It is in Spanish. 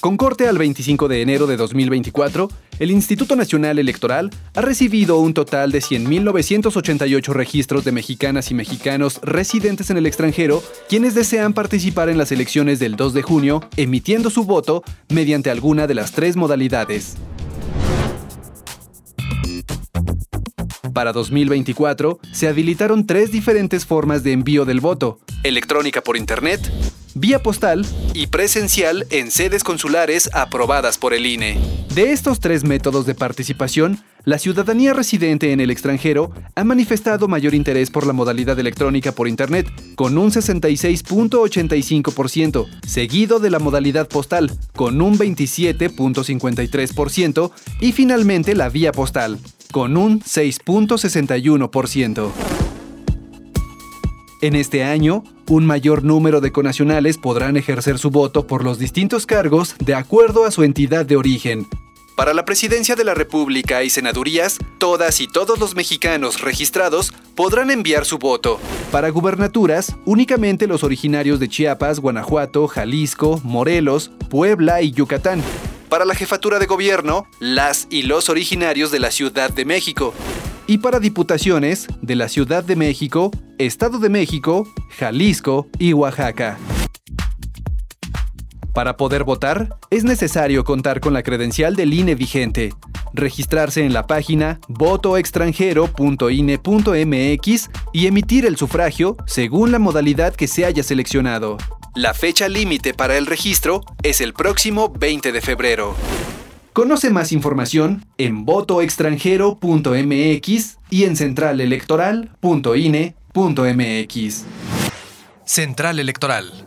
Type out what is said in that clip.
Con corte al 25 de enero de 2024, el Instituto Nacional Electoral ha recibido un total de 100.988 registros de mexicanas y mexicanos residentes en el extranjero, quienes desean participar en las elecciones del 2 de junio, emitiendo su voto mediante alguna de las tres modalidades. Para 2024, se habilitaron tres diferentes formas de envío del voto: electrónica por Internet, vía postal y presencial en sedes consulares aprobadas por el INE. De estos tres métodos de participación, la ciudadanía residente en el extranjero ha manifestado mayor interés por la modalidad electrónica por Internet, con un 66.85%, seguido de la modalidad postal, con un 27.53%, y finalmente la vía postal, con un 6.61%. En este año, un mayor número de connacionales podrán ejercer su voto por los distintos cargos de acuerdo a su entidad de origen. Para la presidencia de la República y senadurías, todas y todos los mexicanos registrados podrán enviar su voto. Para gubernaturas, únicamente los originarios de Chiapas, Guanajuato, Jalisco, Morelos, Puebla y Yucatán. Para la jefatura de gobierno, las y los originarios de la Ciudad de México. Y para diputaciones de la Ciudad de México, Estado de México, Jalisco y Oaxaca. Para poder votar, es necesario contar con la credencial del INE vigente, registrarse en la página votoextranjero.ine.mx y emitir el sufragio según la modalidad que se haya seleccionado. La fecha límite para el registro es el próximo 20 de febrero. Conoce más información en votoextranjero.mx y en centralelectoral.ine.mx. Central Electoral.